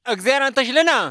اغزير انت شلنا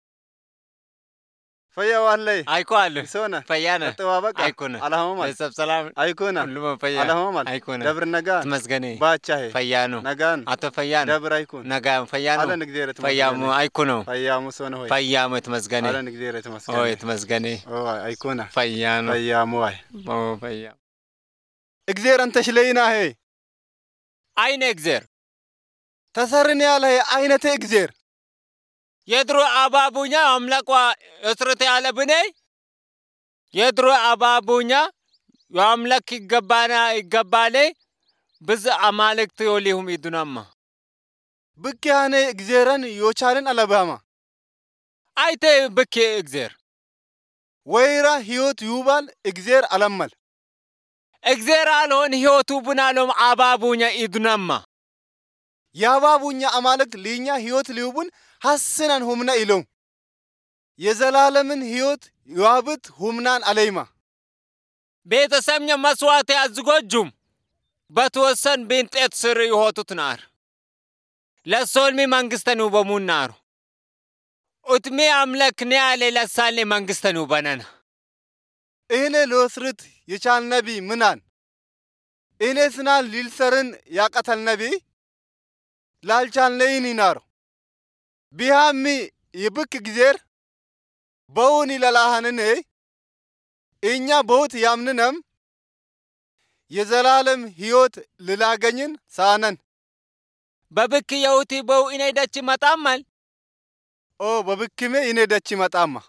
فيا والله ايكوال سونا فيانا تطوابك ايكونا اللهم لسه سلام ايكونا كلهم فيا اللهم ايكونا دبر نغان تمسغني باچاه فيانو نغان اتو فيان دبر ايكون نغان فيانو على نغديره فيامو ايكونو فيا سونا هوي فيامو تمسغني على نغديره اوه تمسغني او ايكونا فيانو فيا موي او فيا اغزير انت شلينا هي اين اغزير تسرني على اين تغزير يدرو ابابونيا املاقوا اسرت على بني يدرو ابابونيا ياملك يغبالي بز امالك تيوليهم يدنما بكيانه اغزيرن يوچالن علباما ايته بكي اغزير ويرا هيوت يوبال اغزير علمل اغزير الون هيوتو بنالهم ابابونيا يدنما يا بابونيا امالك لينيا هيوت ليوبن حسنن همنا إلهم يزلالمن هيوت يوابت همنان عليما بيت سمنيا مسواتي ازغوجم بتوسن بنت اتسر يهوتو نار لسولمي منغستنو بمون نار اتمي املك نيالي لسالي منغستنو بنانا إهني لوسرت يشال نبي منان إهني سنان للسرن يقتل نبي لالشان ليني نارو بيهامي يبك جزير بوني للاهنني إنيا بوت يامننم يزلالم هيوت للاغنين سانن ببك يوتي بو إني داتش متعمل او ببكمي إني داتش متعمل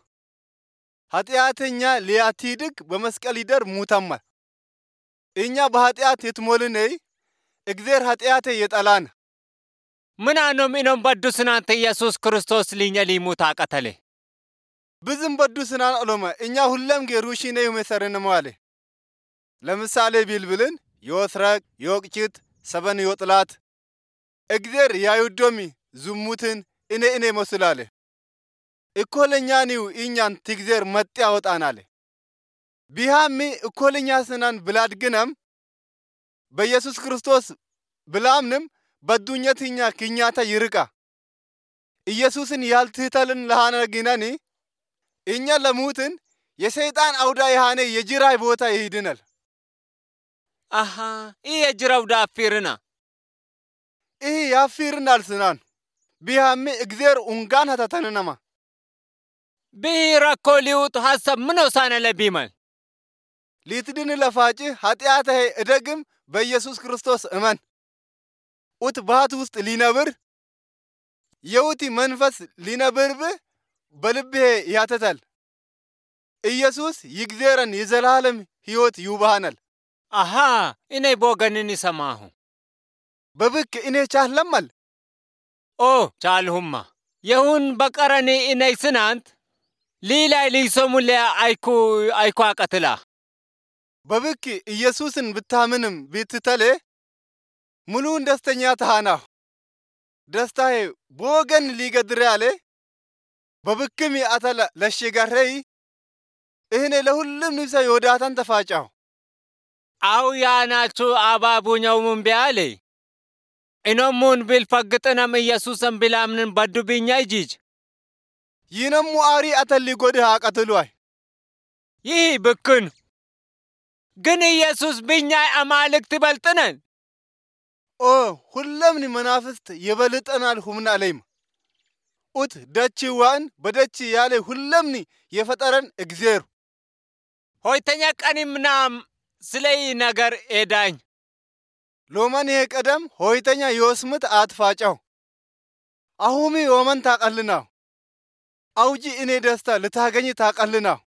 ኃጢአተኛ ሊያቲድግ በመስቀል ይደር ሙታማ እኛ በኃጢአት የተሞልነይ እግዚአብሔር ኃጢአቴ የጠላን ምን አኖም ኢኖም በዱስናንተ ኢየሱስ ክርስቶስ ሊኛ ሊሙት አቀተለ ብዙም በዱስናን አሎማ እኛ ሁለም ገሩሺ ነው መሰረነ ማለ ለምሳሌ ቢልብልን ይወስራቅ ይወቅጭት ሰበን ይወጥላት እግዚአብሔር ያዩዶሚ ዝሙትን እኔ መስላለ እኮለኛኒው ኢኛን ትግዘር መጥ ያወጣናል ቢሃሚ እኮለኛ ስናን ብላድግነም በኢየሱስ ክርስቶስ ብላምንም በዱኛትኛ ክኛታ ይርቃ ኢየሱስን ያልትተልን ለሃነግናኒ እኛ ለሙትን የሰይጣን አውዳ ያሃኔ የጅራይ ቦታ ይሄድናል አሃ የጅራው ዳፊርና ያፊርናል ስናን ቢሃሚ እግዚአብሔር ኡንጋን ሀተተነማ بيراكوليوت حسب منو سانا لبيمن ليتدين لفاجي ኃጢአቴ እደግም በኢየሱስ ክርስቶስ እመን ኡት ባት ውስጥ ሊነብር የውቲ መንፈስ ሊነብርብ በልቤ ያተታል ኢየሱስ ይግዘረን የዘላለም ህይወት ይውባናል አሃ እኔ ቦገንን ይሰማሁ በብክ እኔ ቻለማል ኦ ቻልሁማ የሁን በቀረኔ እኔ ስናንት ሊላይ ሊሶሙለ አይኩ አቀተላ በብክ ኢየሱስን ብታምንም ቢትተለ ሙሉን ደስተኛ ተሃናው ደስታዬ ቦገን ሊገድር ያለ በብክም ያተላ ለሽጋረይ እህኔ ለሁሉም ንብሰ ይወዳታን ተፋጫው አው ያናቹ አባቡኛው ምን ቢያለ ኢኖሙን ቢልፈግጥናም ኢየሱስን ቢላምንን በዱብኛ ይጂጅ ይነሙ አሪ አተሊ ጎድህ አቀትሏይ ይህ ብክን ግን ኢየሱስ ብኛ አማልክት ይበልጥነን ኦ ሁሉም መናፍስት ይበልጠናል ሁምና አለይም ኡት ደቺዋን በደቺ ያለ ሁሉም የፈጠረን እግዚአብሔር ሆይተኛ ቀኒምናም ስለይ ነገር ኤዳኝ ሎማን የቀደም ሆይተኛ ይወስምት አትፋጫው አሁሚ ወመን ታቀልናው አውጂ እኔ ደስታ ልታገኝ ታቀልናው